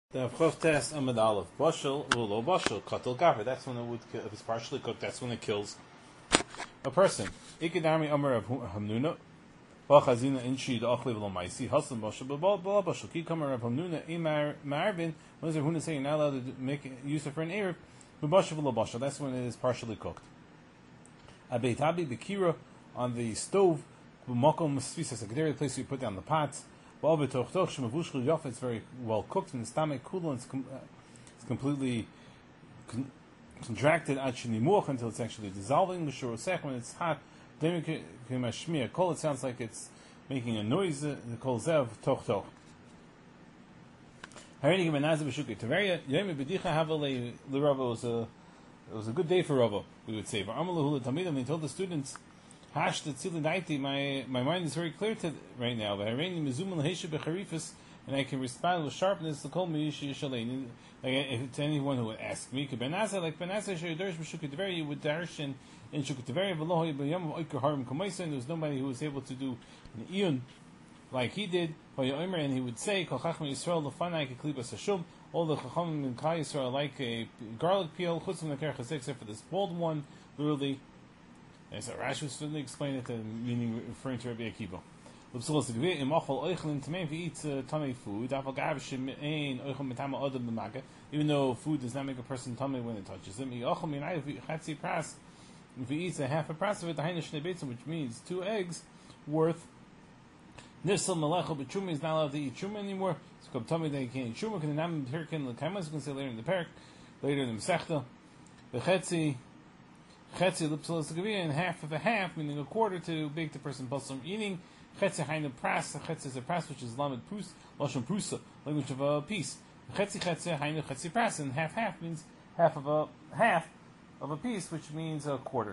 The Avchof test Amid Aleph Bashal Ulo Bashal Katal Gaffer. That's when it would kill, if it's partially cooked. That's when it kills a person. Ikidami Amar of Hamnuna Bachazina Inshi the Achlev Lo Maisi Haslam Bashal Bala Bashal Ki Kamar of Hamnuna Imar Marvin. When is there Huna saying not allowed to make use of for an Erev? Bashal Lo Bashal. That's when it is partially cooked. Abeitabi Bekira on the stove. Bumakom Svisas. A place you put down the pots. It's very well cooked in the stomach. It's completely contracted until it's actually dissolving. When it's hot, it sounds like it's making a noise. It was a good day for Rava, we would say. They told the students, my mind is very clear right now. And I can respond with sharpness to anyone who would ask me. Like you would darshan in Shukataveri, and there was nobody who was able to do an iyun like he did. And he would say, all the Chachamim in Klal Yisrael like a garlic peel, except for this bald one, literally. And so Rashi was certainly explain it, meaning referring to Rabbi Akiva. If he eats tummy food, even though food does not make a person tummy when it touches him, if he eats a half a pras of it, which means 2 eggs worth. Nifsal Melecha, but Truma is not allowed to eat Truma anymore. So come tummy that he can't eat Truma. Can Nam Pirkin Lekamas, you can say later in the Parak, later in the Masechta. The Chetzi lipsalas gavia, and half of a half, meaning a quarter, to bake the person from eating. Chetzi hain a pras. Chetzi is a pras, which is lamed prus, lashon prusa, language of a piece. Chetzi hain a chetzi pras, and half means half of a piece, which means a quarter.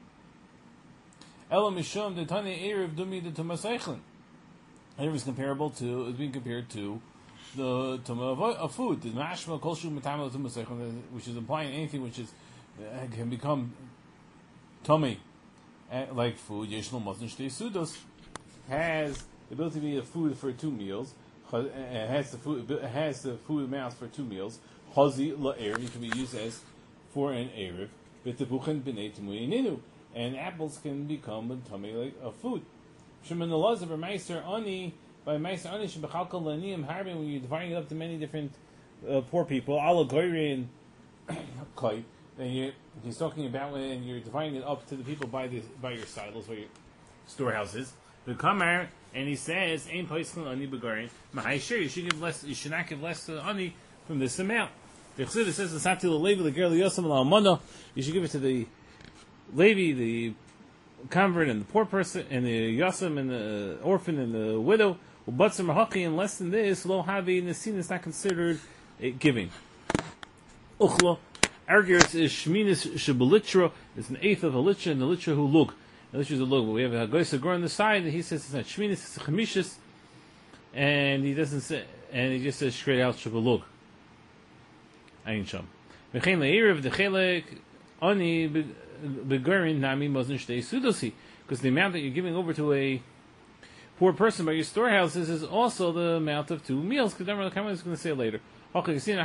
Ela mishum de tani erev dumi de tumasaychlin. Erev is being compared to the tumah of food. The mashma kolshu matama tumasaychlin, which is implying anything which is can become tummy like food. Yeshlo Mazon Shtei Sudos has the ability to be a food for 2 meals. Has the food amounts for 2 meals. Chazi la'erev, it can be used as for an erev. V'tepuchen b'nei temuininu, and apples can become a tummy like a food. Shemin the laws of a meister ani by meister ani shebechalkal laniim harbin, when you're dividing it up to many different poor people. Ala goyrin koi. And he's talking about when you're dividing it up to the people by your silos, by your storehouses. The Kamar, and he says, "Ain paiskel ani begarin." Mahayshir, you should give less. You should not give less ani from this amount. The Chassidus says, "L'sati l'levi l'ger l'yosam l'almana." You should give it to the Levi, the convert, and the poor person, and the yosam, and the orphan, and the widow. Ubatzim rahaki, and less than this, lo havi nesin is not considered giving. Uchlo. Argers is Shminis Shabalitra, it's an eighth of a litra, and the litra who look. The litra is a look, but we have a Goysa Gor on the side, and he says it's not Shminis, it's a Chamishis, and he doesn't say, and he just says straight out Shabaluk. Ayin Sham. V'chein le'erev, the chelek, ani begorin nami mozin shtei sudosi, because the amount that you're giving over to a poor person by your storehouses is also the amount of 2 meals, because remember, the is going to say later. 5. Chashivi.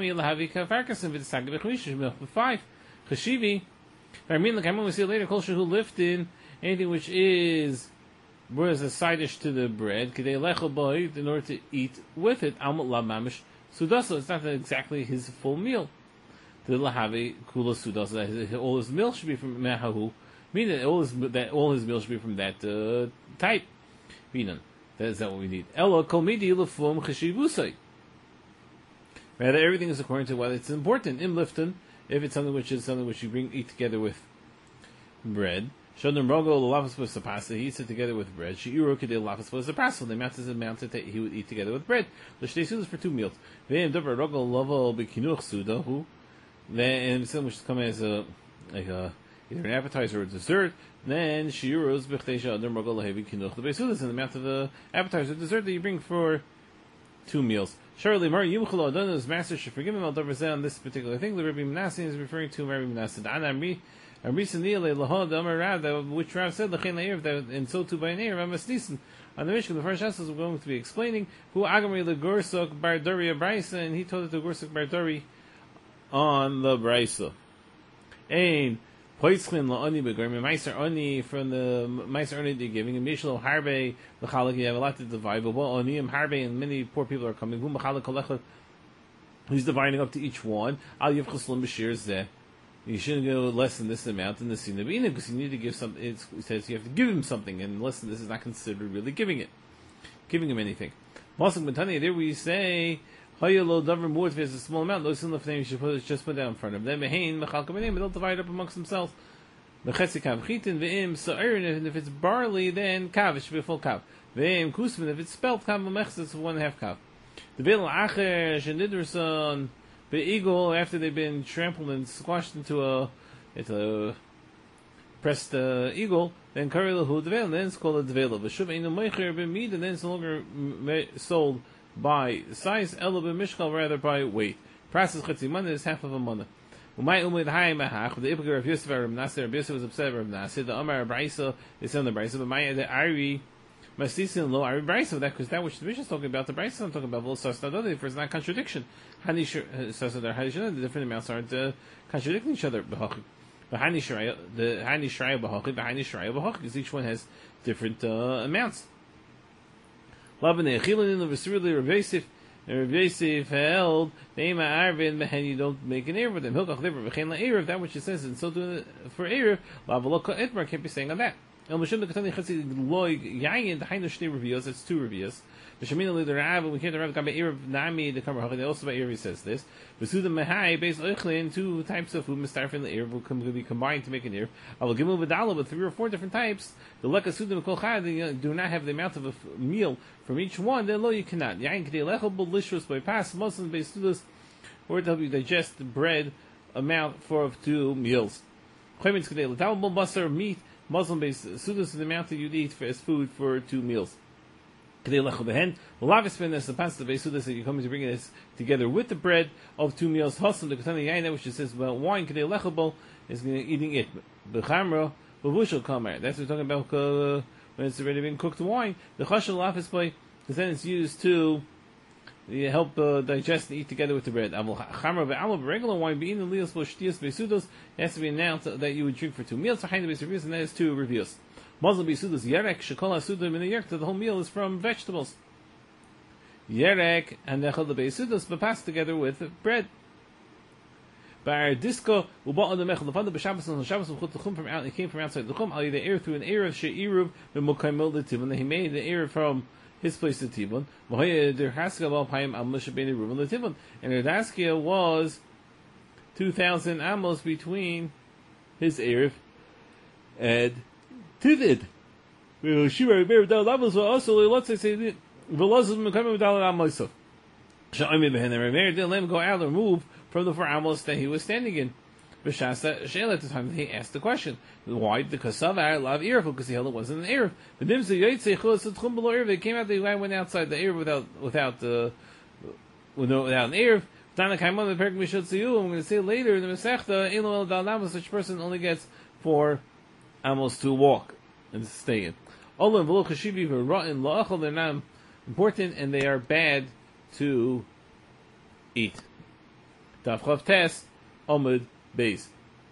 I mean, like we see later, kol shehu liftin, anything which is a side dish to the bread, in order to eat with it. Sudasa, it's not exactly his full meal. The lahavi kula sudasa, all his meal should be from mehahu, meaning that all his meal should be from that type. Meaning, that is not what we need. Ella kol midi lefum chashivusai. Rather, everything is according to what it's important. Im lifton, if it's something which you eat together with bread. Shodem rogo l'lafas v'sapasa, he eats it together with bread. She'iru k'dei l'lafas v'sapasa, the amount is the amount that he would eat together with bread. L'shtei sudas for 2 meals. Ve'im dover rogo l'avo b'kinuch suda, then something which is coming as either an appetizer or a dessert. Then she'iru's b'chtei shadem rogo l'hevi kinuch l'beisudas, and the amount of the appetizer or dessert that you bring for 2 meals. Surely, Mar Yimchul Adon's master should forgive him on this particular thing. The Rabbi Menashe is referring to Rabbi Menashe. Which Rav said, and so too by an Erev, On the Mishnah, the first essence we're going to be explaining who Agamri the Gursuk Bar Dori Abraisa, and he told it to Gursuk Bar Dori on the Braisa. And Poitzlin la'oni begarmi meiser oni from the meiser oni they're giving and mishlo harbe l'chalak you have a lot to divide but oniim harbe and many poor people are coming whom l'chalak kolecha who's dividing up to each one al yivchaslim b'shir zeh you shouldn't go less than this amount in the sinabina because you need to give some. It says you have to give him something and less than this is not considered really giving him anything. Masak b'tani there we say. Hayalo davar more if there's a small amount, those in the name you should just put down in front of them. Mehain mechalka b'neim, they'll divide up amongst themselves. Mechetzi kav chitin ve'im sa'ir, and if it's barley, then kav, it should be a full kav. Ve'im kusmin, if it's spelt kav mechz, it's 1.5 kav. The bil acher shenidrson be'igol after they've been trampled and squashed into a pressed eagle, then kari lahu devel, and then it's called a devela. V'shuv einu meicher b'mid, and then it's no longer sold by size, elo b'mishkal, rather by weight. Prasis chetzi mana is half of a mana. Umay umid hai mahach, the Ipagir of Yosef Rav Nasir, Rav Yosef was upset Rav Nasir, the Amar Braisa, they said on the Braisa, but Maya the Ari, Masisin lo Ari Braisa, that because that which the Mishnah is talking about, the Braisa I'm talking about, V'lo Sasnadodi, for it's not contradiction. Hani Sasnadar, Hadishana, the different amounts aren't contradicting each other. B'hachik. The Hani Shraya B'hachik, the Hani Shraya B'hachik, because each one has different amounts. Labanei Achilin in the Vesirli Rav Yosef, and Rav Yosef held Neima Arvin Behen, you don't make an Erev with them. Hilchach Liver V'chein LaErev, that which it says, and so do for Erev, Lavaloka Etmar can't be saying on that. El Mishum the Katani Chetzi Loi Yayin the Hainu Shnei Revios, that's 2 Revios. B'Shemina Li the Rav, we can't the Rav Gabe Erev Nami the Kamar Hachid. Also by Erev says this. V'Suda Mehai based Oichlin 2 types of food Mistarfin the Erev will be combined to make an Erev. I will give him Vidala with 3 or 4 different types. The Leka Suda Mikol Chad they do not have the amount of a meal from each one. Then lo you cannot. Yayin Kedei Lechel B'Lishrus by pass Muslim based Sudas or to help you digest the bread amount for 2 meals. Chaymin Kedei L'Tal Basar meat. Muslim based sudas is the amount that you'd eat as food for 2 meals. Kedei lechel behen, lavis ben is the pasta based sudas that you're coming to bring it together with the bread of 2 meals. Hasam the katana yaina, which says about wine. Kedei lechel bol is eating it. Bechamra bavushal kamer. That's what we're talking about when it's already been cooked wine. The chashal lafis boy, because then it's used to help digest and eat together with the bread. Chamra ve'alav regular wine being the lios b'shtios besudos has to be announced that you would drink for 2 meals. Behind the base reviews, and that is 2 reviews. Muslim besudos yerek shekol hasudim in the yerek. The whole meal is from vegetables. Yerek and nechal the besudos but passed together with bread. Bar disco uba'ad the mechal the fanda b'Shabbos and Shabbos v'chut l'chum from out. It came from outside the chum. Ali the air through an erev she'iruv b'mukaymil the tivon. He made the erev from his place to Tibon. And Erdaskia was 2,000 amos between his Erev and Tivid. Let him go out and move from the 4 amos that he was standing in. B'shasa Sheila at the time he asked the question, why the Kasav love Erev? Because he held it wasn't an Erev. The Nimsa Yotzei Chos Tchum below Erev. They came out. The guy went outside the Erev without an Erev. Dana Kaimon the Perk Mishot Tziyu. I'm going to say later in the Masechta, Elo El Dal Amos, such person only gets 4 amos to walk and stay in. Olam V'lo Chashivi V'Ra'in La'achol. They're not important and they are bad to eat. Daf Chav Tes Omid Base.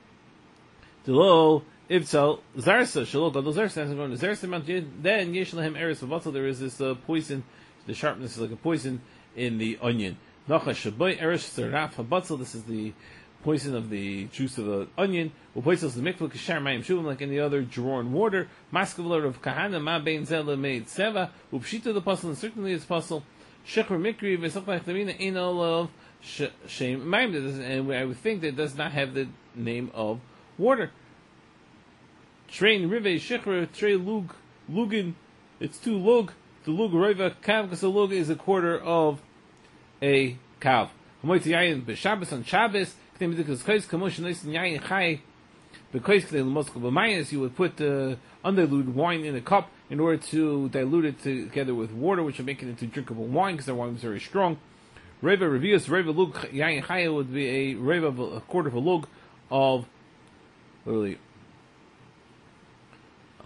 Delo Ibsal Zarsa Shalok Gadol Zarsa is going to Zarsa Mount. Then Yeshlehem Eris Vavatzel. There is this poison. The sharpness is like a poison in the onion. Nachash Shaboy Eris Saraf Habatzel. This is the poison of the juice of the onion. Upoisos the mikvah kashar mayim shuvim like any other drawn water. Maskavler of kahana ma bein zela made seva. Upshita the puzzle and certainly it's puzzle. Shechur mikri v'sachmach tamina ein olav. Shame, and I would think that it does not have the name of water. Train rive shechra tre lug lugin. It's 2 lug. The lug roiva kav because a lug is a quarter of a kav. Hamoyti yayin b'Shabbos on Shabbos. Because kamosh nice and yayin chai. Because the moskal b'mayas you would put undiluted wine in a cup in order to dilute it together with water, which would make it into drinkable wine because the wine was very strong. Reva revius Reva lug yayin chaya would be a Reva a quarter of a lug of literally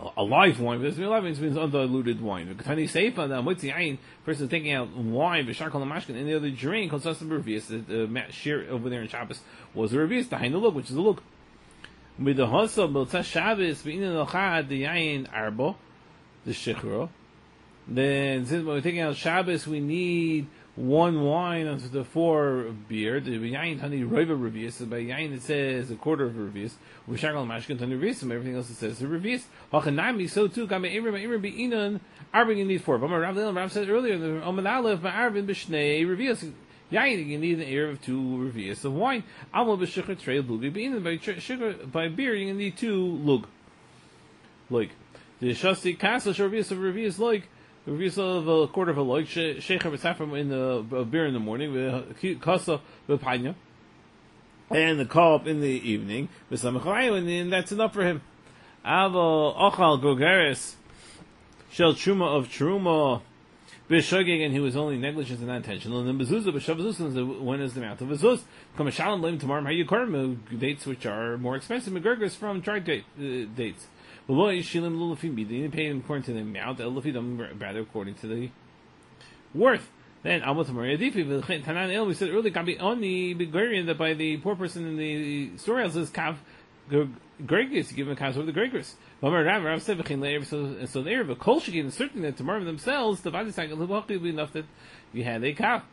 a live wine. This live means undiluted wine. The Ketani Seifa, the Motzi Ayin, person taking out wine, B'shar Kol Mashkin, any other drink, called Sasam Revius, the share over there in Shabbos was a Revius, the Hain Lug, which is a look. With the Hossa, B'Tzah Shabbos, B'Inin L'chad, the Yayin Arbo, the Shechro. Then, since when we're taking out Shabbos, we need one wine onto the 4 beer. The Yayin Tani Roiva Revius, so by Yayin it says a quarter of a Revius. With Shakal Mashkin Tani Revius, and everything else it says a Revius. Hachanami, so too, Gama Irim Be'inan, Arbing you need 4. But Rav said earlier, the Oman Aleph, Ma'arvin B'Shnei Revius. Yayin, you need an air of 2 Revius of wine. Amal B'Shukar Trey Lugi Be'inan, by beer, you need 2 Lug. Like, the Shasti Castle Revius of Revius, like, Revius of a quarter of a log, Sheikh B'Safram in the beer in the morning, Kasa B'Panya, and the cup in the evening, and that's enough for him. Ava Ochal Gogeres, Shel Truma of Truma, B'Shogeg, and he was only negligent and not intentional, and then Bezuzah, B'Shavazuz, when is the amount of Bezuz? Come a Shalom Lim tomorrow, how you karma dates which are more expensive, McGregor's from dried dates. You didn't pay him according to the amount, rather according to the worth. Then we said earlier, that by the poor person in the storehouse is Kav Gregis, you give him a Kav over the Gregis. Rav said, so there, but Kol Shigin is certain that tomorrow themselves, the Vadisag will be enough that you had a Kav.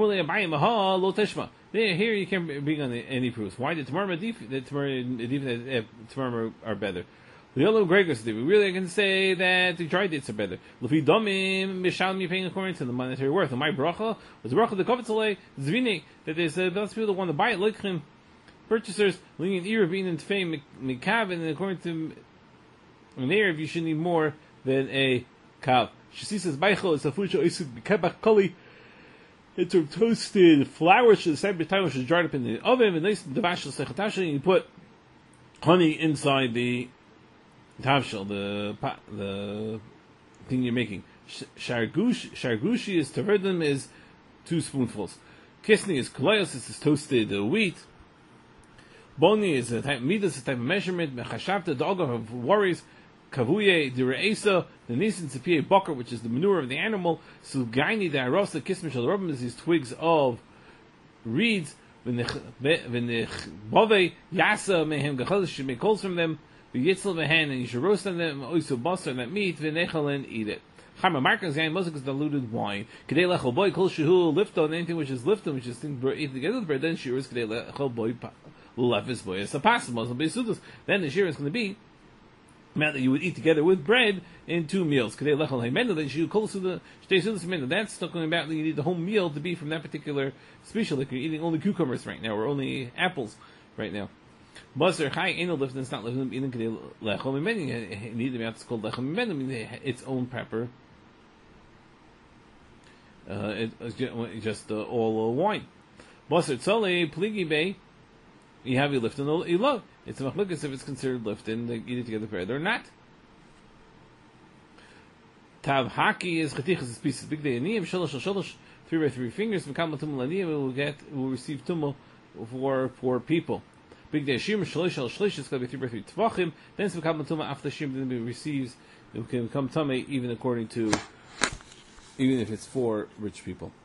Here you can't bring on any proofs. Why did tomorrow are better? The yellow Gregors, we really can say that the dry dates are better. Lufi domim mishalmi paying according to the monetary worth. And my bracha was the bracha the kovetzalei zvini that there's lots of people that want to buy it like him. Purchasers leaning ear of being in tefei mikav, and according to an ear, you should need more than a kav. She says baichel is a food isuk bikabach koli. It's a toasted flour. The same time which is dried up in the oven, and nice the bashal sechatashel, and you put honey inside the Tavshel, the thing you're making. Shargushi is taverdim is 2 spoonfuls. Kisni is kolayos, this is toasted wheat. Boni is a type midas, a type of measurement. Mechashavta, the ogre of worries. Kavuye, the re'esa, the nisan tzipiyeh bakar, which is the manure of the animal. Sugaini, the arosa, kismi shal robim, is these twigs of reeds. When the bove yasa mehem gachal, should make holes from them. Yitzl v'hen, and you should roast on them, oisu basar, that meat, v'nechal, and eat it. Chama markas yain muzik is diluted wine. Kedei lechol boy kol shehu lifton, anything which is lifton, which is things eat together with bread, then shir is kedei lechol boy lefis boy. It's a possible, then the shir is going to be amount that you would eat together with bread in 2 meals. Kedei lechol heimenu, then shir kol suda shtei sudas heimenu. That's talking about that you need the whole meal to be from that particular species. Like you're eating only cucumbers right now, or only apples right now. Basar chai ain't no lifting, it's not lifting, even kedei lechol heimenu. You need the amount that's called lechol heimenu, its own pepper. It's just all wine. Basar tzolei pligi bay. You have your lifting, you love. It's a machlokas if it's considered lifting. They eat it together bread or not. Tav haki is chatichas is pieces. Big day aniyim shalosh shalosh 3 by 3 fingers. Mekam tumul aniyim will receive tumul for 4 people. Big day shim shalosh shalosh is going to be 3 by 3 tvachim. Then it's mekam tumul after shim then it receives. It can become tummy even according to even if it's for rich people.